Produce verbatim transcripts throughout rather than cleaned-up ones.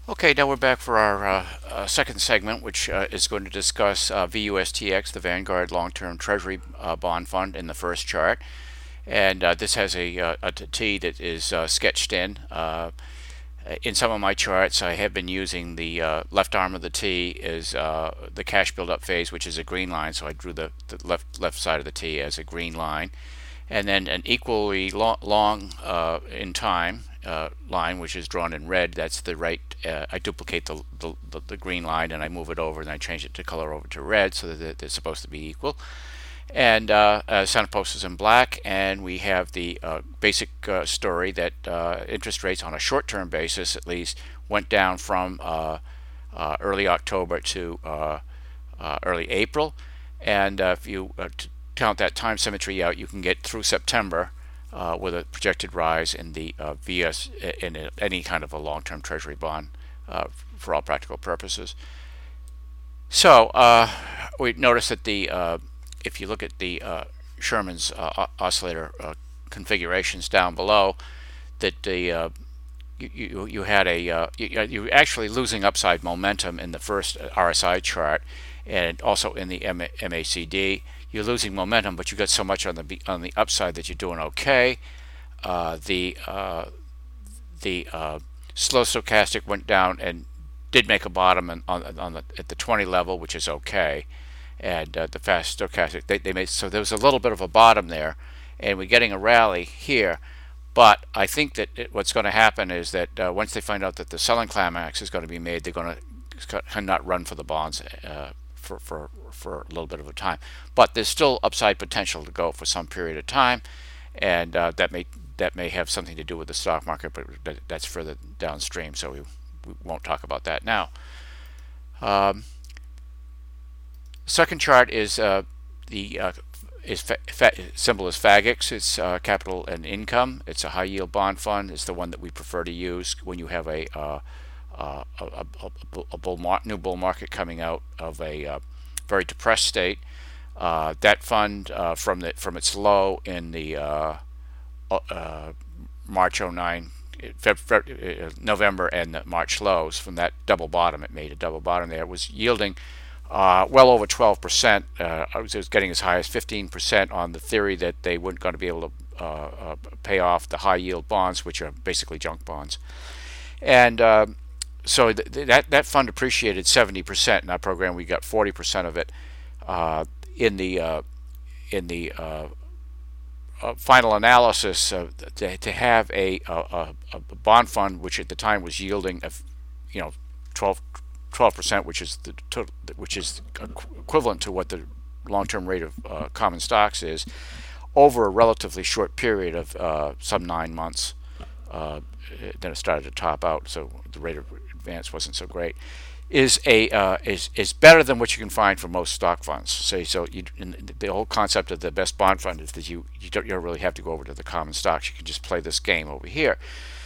Okay, now we're back for our uh, uh, second segment, which uh, is going to discuss uh, V U S T X, the Vanguard Long-Term Treasury uh, Bond Fund, in the first chart. And uh, this has a, uh, a T that is uh, sketched in. Uh, in some of my charts, I have been using the uh, left arm of the T as uh, the cash buildup phase, which is a green line. So I drew the, the left left side of the T as a green line, and then an equally long, long uh, in time uh, line, which is drawn in red. That's the right. Uh, I duplicate the, the the green line and I move it over, and I change it to color over to red, so that they're supposed to be equal. And uh, uh, center post is in black, and we have the uh, basic uh, story that uh, interest rates on a short-term basis, at least, went down from uh, uh, early October to uh, uh, early April. And uh, if you uh, t- count that time symmetry out, you can get through September uh, with a projected rise in the uh, V S in a, any kind of a long-term Treasury bond uh, for all practical purposes. So uh, we notice that the uh, if you look at the uh, Sherman's uh, oscillator uh, configurations down below, that the uh, you, you you had a uh, you, you're actually losing upside momentum in the first R S I chart, and also in the M A C D. You're losing momentum, but you got so much on the on the upside that you're doing okay. Uh, the uh, the uh, slow stochastic went down and did make a bottom on, on, on the at the twenty level, which is okay, and uh, the fast stochastic they, they made, so there was a little bit of a bottom there, and we're getting a rally here. But I think that it, what's going to happen is that uh, once they find out that the selling climax is going to be made, they're going to not run for the bonds uh, for, for for a little bit of a time. But there's still upside potential to go for some period of time, and uh, that may that may have something to do with the stock market, but that's further downstream, so we, we won't talk about that now. Um, second chart is uh, the uh, is fa- fa- symbol is FAGIX. It's uh, capital and income. It's a high yield bond fund. It's the one that we prefer to use when you have a uh, uh, a, a, a bull mar- new bull market coming out of a uh, very depressed state. Uh, that fund uh, from the from its low in the uh, uh, March 'oh nine, November, and the March lows, from that double bottom, it made a double bottom there. It was yielding uh, well over twelve percent. Uh, it was getting as high as fifteen percent on the theory that they weren't going to be able to uh, uh, pay off the high yield bonds, which are basically junk bonds. And uh, so th- that that fund appreciated seventy percent. In our program, we got forty percent of it uh, in the uh, in the uh, uh, final analysis. Uh, to, to have a, a, a bond fund which at the time was yielding, a, you know, twelve percent, which is the total, which is equivalent to what the long-term rate of uh, common stocks is, over a relatively short period of uh, some nine months. Uh, then it started to top out, so the rate of advance wasn't so great. Is a uh, is is better than what you can find for most stock funds. Say so. You, the whole concept of the best bond fund is that you you don't, you don't really have to go over to the common stocks. You can just play this game over here.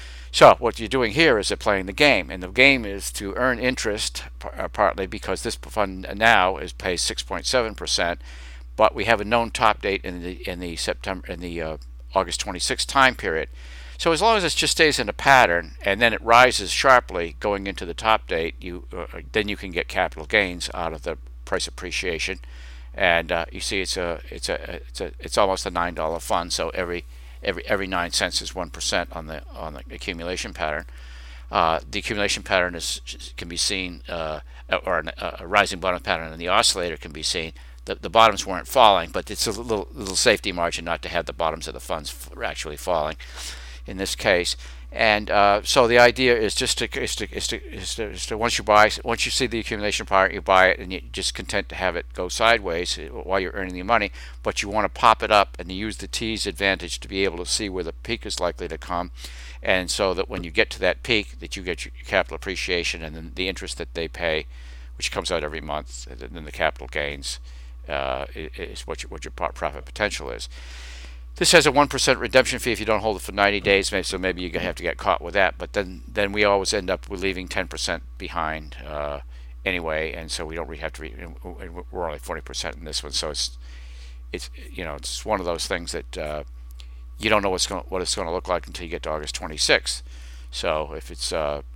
So what you're doing here is they're playing the game, and the game is to earn interest, uh, partly because this fund now is pays six point seven percent, but we have a known top date in the in the September in the uh, August twenty-sixth time period. So as long as it just stays in a pattern and then it rises sharply going into the top date, you uh, then you can get capital gains out of the price appreciation, and uh, you see it's a it's a it's a it's almost a nine dollar fund. So every every every nine cents is one percent on the on the accumulation pattern. Uh, the accumulation pattern is can be seen, uh, or a rising bottom pattern in the oscillator can be seen. The, the bottoms weren't falling, but it's a little little safety margin not to have the bottoms of the funds actually falling in this case. And uh, so the idea is just to is to, is to is to is to once you buy once you see the accumulation part, you buy it, and you're just content to have it go sideways while you're earning the money. But you want to pop it up and use the T's advantage to be able to see where the peak is likely to come, and so that when you get to that peak, that you get your capital appreciation, and then the interest that they pay, which comes out every month, and then the capital gains uh, is what your, what your profit potential is. This has a one percent redemption fee if you don't hold it for ninety days, so maybe you have to get caught with that. But then, then we always end up with leaving ten percent behind uh, anyway, and so we don't really have to. Re- we're only forty percent in this one, so it's it's you know it's one of those things that uh, you don't know what's going what it's going to look like until you get to August twenty-sixth. So if it's uh,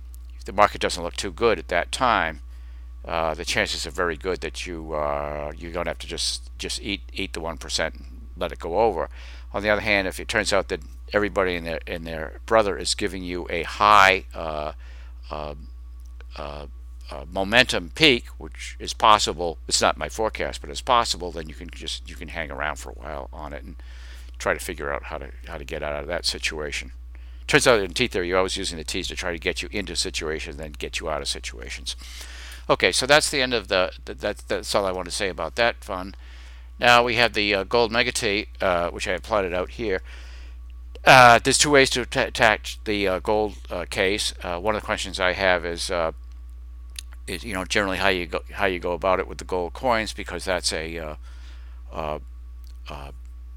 if the market doesn't look too good at that time, uh, the chances are very good that you uh, you're going to have to just just eat eat the one percent and let it go over. On the other hand, if it turns out that everybody and their and their brother is giving you a high uh, uh, uh, uh, momentum peak, which is possible, it's not my forecast, but it's possible, then you can just you can hang around for a while on it and try to figure out how to how to get out of that situation. Turns out in T theory, you're always using the T's to try to get you into situations, then get you out of situations. Okay, so that's the end of the, the that, that's all I want to say about that fund. Now we have the uh, gold mega T, uh, which I have plotted out here. Uh, there's two ways to attack the uh, gold uh, case. Uh, one of the questions I have is, uh, is you know, generally how you go how you go about it with the gold coins, because that's a uh, uh, uh,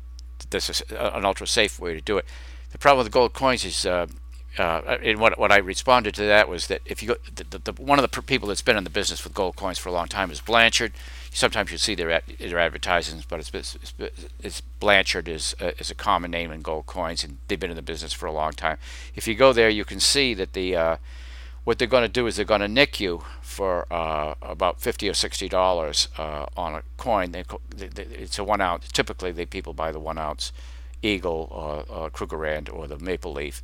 this is an ultra safe way to do it. The problem with the gold coins is, uh, uh, and what what I responded to that was that if you go, the, the, one of the people that's been in the business with gold coins for a long time is Blanchard. Sometimes you see their their advertisements, but it's, it's, it's Blanchard is uh, is a common name in gold coins, and they've been in the business for a long time. If you go there, you can see that the uh, what they're going to do is they're going to nick you for uh, about fifty or sixty dollars uh, on a coin. They, they, it's a one ounce. Typically, they people buy the one ounce Eagle or, or Krugerrand or the Maple Leaf,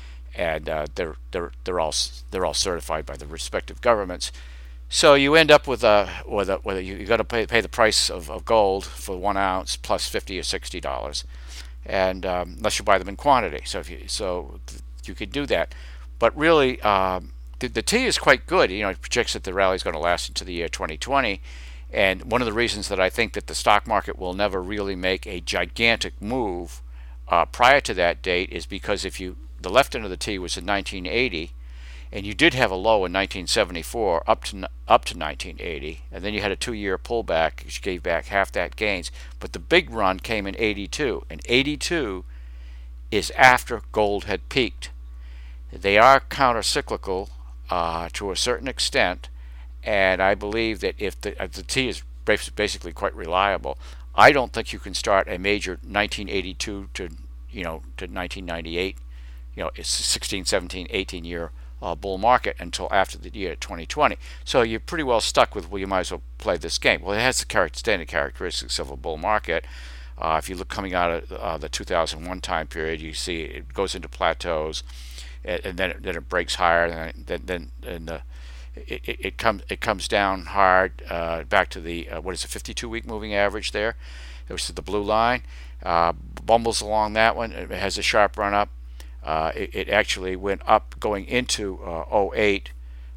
and uh, they're they're they're all they're all certified by the respective governments. So you end up with a with a with a, you got to pay pay the price of, of gold for one ounce plus fifty or sixty dollars, and um, unless you buy them in quantity. So if you so you could do that, but really um, the, the T is quite good. You know, it projects that the rally is going to last into the year twenty twenty. And one of the reasons that I think that the stock market will never really make a gigantic move uh, prior to that date is because if you the left end of the T was in nineteen eighty, and you did have a low in nineteen seventy-four up to up to nineteen eighty, and then you had a two-year pullback which gave back half that gains. But the big run came in eighty-two, and eighty-two is after gold had peaked. They are counter-cyclical uh, to a certain extent. And I believe that if the, if the T is basically quite reliable, I don't think you can start a major nineteen eighty-two to you know to nineteen ninety-eight, you know, it's sixteen, seventeen, eighteen year uh, bull market until after the year twenty twenty. So you're pretty well stuck with, well, you might as well play this game. Well, it has the character, standard characteristics of a bull market. Uh, if you look coming out of uh, the two thousand one time period, you see it goes into plateaus, and, and then it, then it breaks higher, and then then and the It, it, it comes it comes down hard uh, back to the uh, what is it fifty-two week moving average there, which is the blue line, uh, bumbles along that one. It has a sharp run up. Uh, it, it actually went up going into uh, oh eight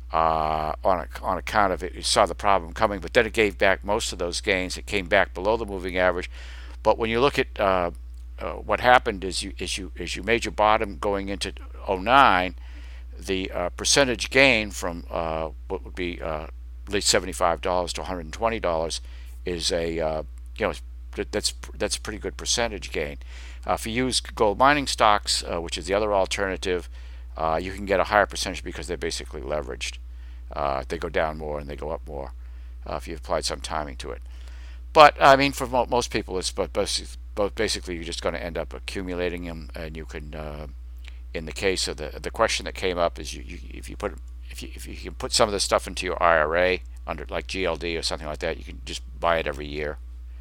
uh, on a, on account of it. You saw the problem coming, but then it gave back most of those gains. It came back below the moving average. But when you look at uh, uh, what happened is you is you is you made your bottom going into oh nine. The uh, percentage gain from uh, what would be uh, at least seventy-five dollars to one hundred twenty dollars is a uh, you know that's that's a pretty good percentage gain. Uh, if you use gold mining stocks, uh, which is the other alternative, uh, you can get a higher percentage because they're basically leveraged. Uh, they go down more and they go up more uh, if you've applied some timing to it. But I mean, for mo most people, it's but basically you're just going to end up accumulating them, and you can. Uh, In the case of the the question that came up is you, you if you put if you if you can put some of this stuff into your I R A under like G L D or something like that, you can just buy it every year,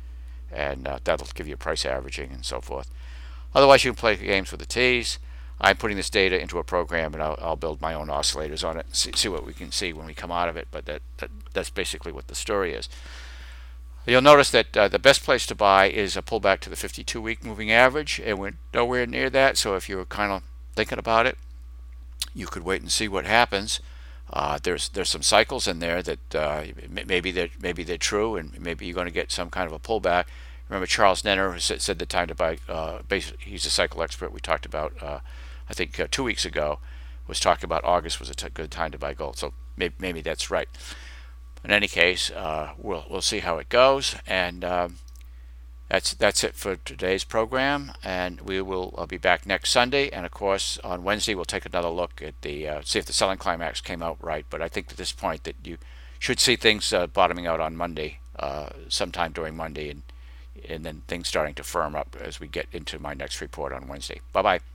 and uh, that'll give you price averaging and so forth. Otherwise, you can play games with the T's. I'm putting this data into a program, and I'll, I'll build my own oscillators on it and see, see what we can see when we come out of it. But that, that that's basically what the story is. You'll notice that uh, the best place to buy is a pullback to the fifty-two week moving average, and we're nowhere near that. So if you're kind of thinking about it, you could wait and see what happens. Uh, there's there's some cycles in there that uh, maybe that maybe they're true, and maybe you're going to get some kind of a pullback. Remember Charles Nenner said, said the time to buy. Uh, he's a cycle expert. We talked about uh, I think uh, two weeks ago. Was talking about August was a t good time to buy gold. So maybe, maybe that's right. In any case, uh, we'll we'll see how it goes, and um, that's that's it for today's program. And we will uh, be back next Sunday, and of course on Wednesday we'll take another look at the uh, see if the selling climax came out right. But I think at this point that you should see things uh, bottoming out on Monday, uh, sometime during Monday, and and then things starting to firm up as we get into my next report on Wednesday. Bye bye.